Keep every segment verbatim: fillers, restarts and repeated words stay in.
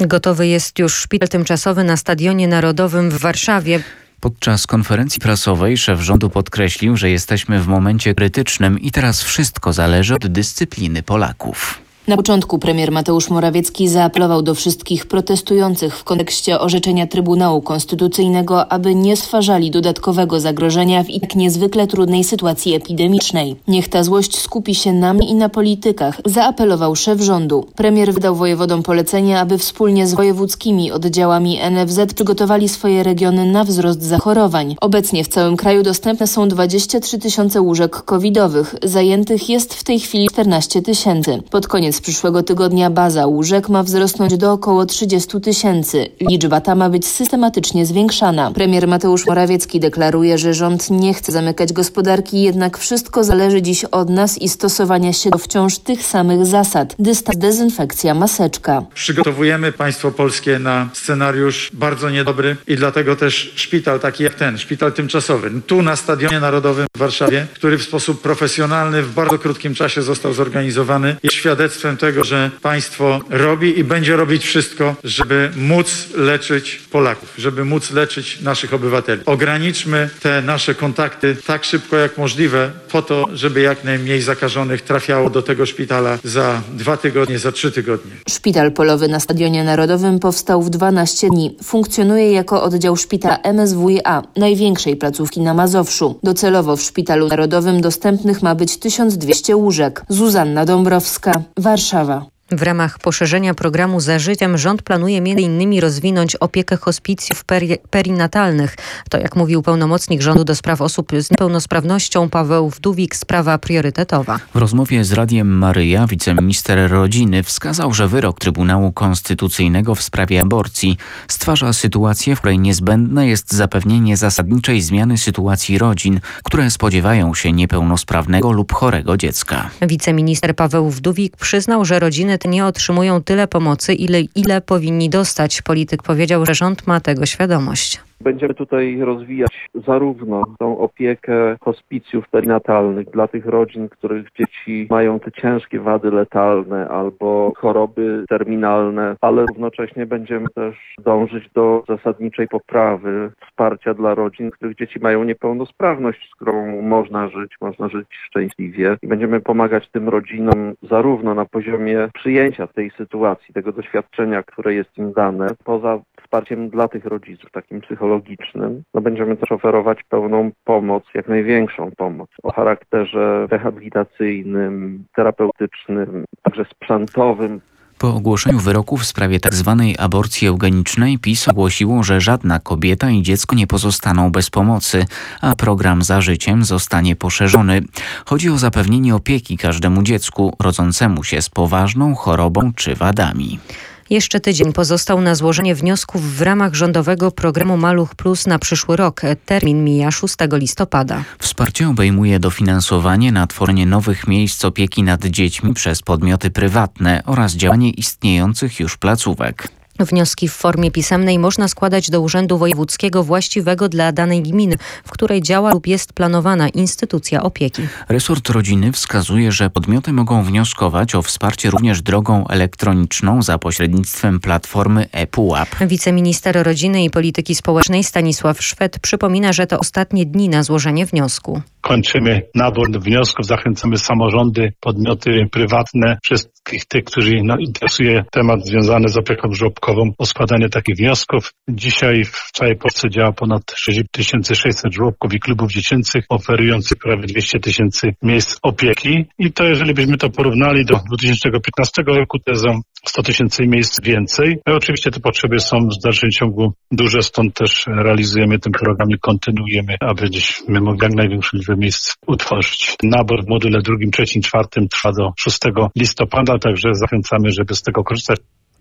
Gotowy jest już szpital tymczasowy na Stadionie Narodowym w Warszawie. Podczas konferencji prasowej szef rządu podkreślił, że jesteśmy w momencie krytycznym i teraz wszystko zależy od dyscypliny Polaków. Na początku premier Mateusz Morawiecki zaapelował do wszystkich protestujących w kontekście orzeczenia Trybunału Konstytucyjnego, aby nie stwarzali dodatkowego zagrożenia w i tak niezwykle trudnej sytuacji epidemicznej. Niech ta złość skupi się na mnie i na politykach, zaapelował szef rządu. Premier wydał wojewodom polecenie, aby wspólnie z wojewódzkimi oddziałami N F Z przygotowali swoje regiony na wzrost zachorowań. Obecnie w całym kraju dostępne są dwadzieścia trzy tysiące łóżek covidowych. Zajętych jest w tej chwili czternaście tysięcy. Pod koniec Z przyszłego tygodnia baza łóżek ma wzrosnąć do około trzydziestu tysięcy. Liczba ta ma być systematycznie zwiększana. Premier Mateusz Morawiecki deklaruje, że rząd nie chce zamykać gospodarki, jednak wszystko zależy dziś od nas i stosowania się do wciąż tych samych zasad. Dystans, dezynfekcja, maseczka. Przygotowujemy państwo polskie na scenariusz bardzo niedobry i dlatego też szpital taki jak ten, szpital tymczasowy, tu na Stadionie Narodowym w Warszawie, który w sposób profesjonalny w bardzo krótkim czasie został zorganizowany, jest świadectwem tego, że państwo robi i będzie robić wszystko, żeby móc leczyć Polaków, żeby móc leczyć naszych obywateli. Ograniczmy te nasze kontakty tak szybko jak możliwe po to, żeby jak najmniej zakażonych trafiało do tego szpitala za dwa tygodnie, za trzy tygodnie. Szpital polowy na Stadionie Narodowym powstał w dwanaście dni. Funkcjonuje jako oddział szpitala M S W A, największej placówki na Mazowszu. Docelowo w Szpitalu Narodowym dostępnych ma być tysiąc dwieście łóżek. Zuzanna Dąbrowska, Warszawa. W ramach poszerzenia programu Za Życiem rząd planuje między innymi rozwinąć opiekę hospicjów peri- perinatalnych. To, jak mówił pełnomocnik rządu do spraw osób z niepełnosprawnością Paweł Wdówik, sprawa priorytetowa. W rozmowie z Radiem Maryja wiceminister rodziny wskazał, że wyrok Trybunału Konstytucyjnego w sprawie aborcji stwarza sytuację, w której niezbędne jest zapewnienie zasadniczej zmiany sytuacji rodzin, które spodziewają się niepełnosprawnego lub chorego dziecka. Wiceminister Paweł Wdówik przyznał, że rodziny nie otrzymują tyle pomocy, ile, ile powinni dostać. Polityk powiedział, że rząd ma tego świadomość. Będziemy tutaj rozwijać zarówno tą opiekę hospicjów perinatalnych dla tych rodzin, których dzieci mają te ciężkie wady letalne albo choroby terminalne, ale równocześnie będziemy też dążyć do zasadniczej poprawy wsparcia dla rodzin, których dzieci mają niepełnosprawność, z którą można żyć, można żyć szczęśliwie. I będziemy pomagać tym rodzinom zarówno na poziomie przyjęcia tej sytuacji, tego doświadczenia, które jest im dane, poza wsparciem dla tych rodziców, takim psychologicznym, no będziemy też oferować pełną pomoc, jak największą pomoc o charakterze rehabilitacyjnym, terapeutycznym, także sprzętowym. Po ogłoszeniu wyroku w sprawie tzw. aborcji eugenicznej PiS ogłosiło, że żadna kobieta i dziecko nie pozostaną bez pomocy, a program Za Życiem zostanie poszerzony. Chodzi o zapewnienie opieki każdemu dziecku rodzącemu się z poważną chorobą czy wadami. Jeszcze tydzień pozostał na złożenie wniosków w ramach rządowego programu Maluch Plus na przyszły rok. Termin mija szóstego listopada. Wsparcie obejmuje dofinansowanie na tworzenie nowych miejsc opieki nad dziećmi przez podmioty prywatne oraz działanie istniejących już placówek. Wnioski w formie pisemnej można składać do Urzędu Wojewódzkiego właściwego dla danej gminy, w której działa lub jest planowana instytucja opieki. Resort rodziny wskazuje, że podmioty mogą wnioskować o wsparcie również drogą elektroniczną za pośrednictwem platformy ePUAP. Wiceminister Rodziny i Polityki Społecznej Stanisław Szwed przypomina, że to ostatnie dni na złożenie wniosku. Kończymy nabór wniosków, zachęcamy samorządy, podmioty prywatne, wszystkich tych, którzy no, interesuje temat związany z opieką żłobkową, o składanie takich wniosków. Dzisiaj w całej Polsce działa ponad sześć tysięcy sześćset żłobków i klubów dziecięcych, oferujących prawie dwieście tysięcy miejsc opieki. I to, jeżeli byśmy to porównali do dwa tysiące piętnastego roku, to jest sto tysięcy miejsc więcej. No, oczywiście te potrzeby są w dalszym ciągu duże, stąd też realizujemy ten program i kontynuujemy, aby my mogli jak największą liczbę miejsc utworzyć. Nabór w module drugim, trzecim, czwartym trwa do szóstego listopada, także zachęcamy, żeby z tego korzystać.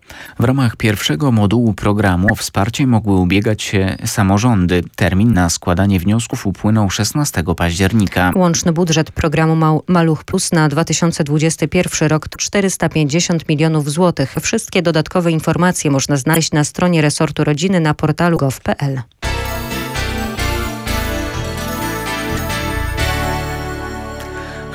W ramach pierwszego modułu programu o wsparcie mogły ubiegać się samorządy. Termin na składanie wniosków upłynął szesnastego października. Łączny budżet programu Maluch Plus na dwa tysiące dwudziesty pierwszy rok to czterysta pięćdziesiąt milionów złotych. Wszystkie dodatkowe informacje można znaleźć na stronie resortu rodziny na portalu gov kropka p l.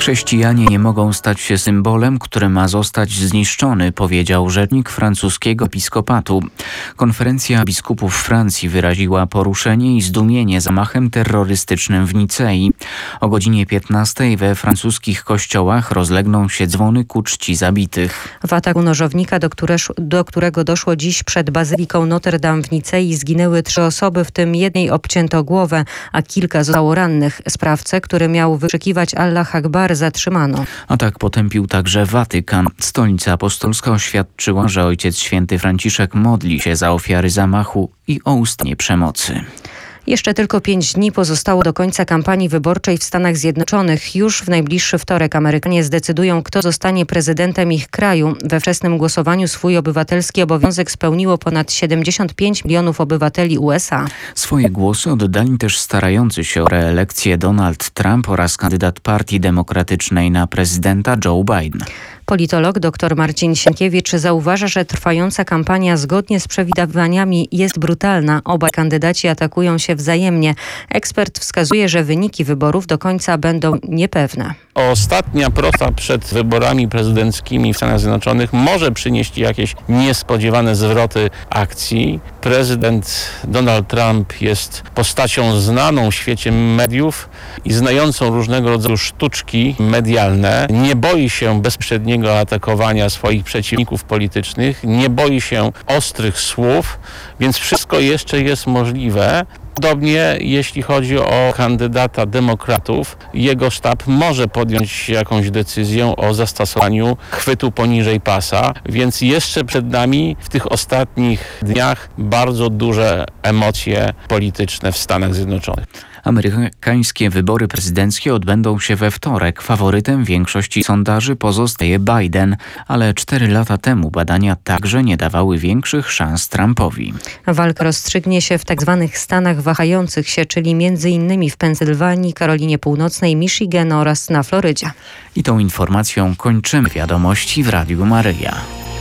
Chrześcijanie nie mogą stać się symbolem, który ma zostać zniszczony, powiedział rzecznik francuskiego episkopatu. Konferencja biskupów Francji wyraziła poruszenie i zdumienie zamachem terrorystycznym w Nicei. O godzinie piętnastej we francuskich kościołach rozlegną się dzwony ku czci zabitych. W ataku nożownika, do, które, do którego doszło dziś przed bazyliką Notre Dame w Nicei, zginęły trzy osoby, w tym jednej obcięto głowę, a kilka zostało rannych. Sprawcę, który miał wykrzykiwać Allah Akbar, zatrzymano. Atak potępił także Watykan. Stolica Apostolska oświadczyła, że Ojciec Święty Franciszek modli się za ofiary zamachu i o ustanie przemocy. Jeszcze tylko pięć dni pozostało do końca kampanii wyborczej w Stanach Zjednoczonych. Już w najbliższy wtorek Amerykanie zdecydują, kto zostanie prezydentem ich kraju. We wczesnym głosowaniu swój obywatelski obowiązek spełniło ponad siedemdziesiąt pięć milionów obywateli U S A. Swoje głosy oddali też starający się o reelekcję Donald Trump oraz kandydat Partii Demokratycznej na prezydenta Joe Biden. Politolog dr Marcin Sienkiewicz zauważa, że trwająca kampania zgodnie z przewidywaniami jest brutalna. Obaj kandydaci atakują się wzajemnie. Ekspert wskazuje, że wyniki wyborów do końca będą niepewne. Ostatnia prosta przed wyborami prezydenckimi w Stanach Zjednoczonych może przynieść jakieś niespodziewane zwroty akcji. Prezydent Donald Trump jest postacią znaną w świecie mediów i znającą różnego rodzaju sztuczki medialne. Nie boi się bezpośredniego atakowania swoich przeciwników politycznych, nie boi się ostrych słów, więc wszystko jeszcze jest możliwe. Podobnie jeśli chodzi o kandydata demokratów, jego sztab może podjąć jakąś decyzję o zastosowaniu chwytu poniżej pasa, więc jeszcze przed nami w tych ostatnich dniach bardzo duże emocje polityczne w Stanach Zjednoczonych. Amerykańskie wybory prezydenckie odbędą się we wtorek. Faworytem większości sondaży pozostaje Biden, ale cztery lata temu badania także nie dawały większych szans Trumpowi. Walka rozstrzygnie się w tzw. stanach wahających się, czyli między innymi w Pensylwanii, Karolinie Północnej, Michigan oraz na Florydzie. I tą informacją kończymy wiadomości w Radiu Maryja.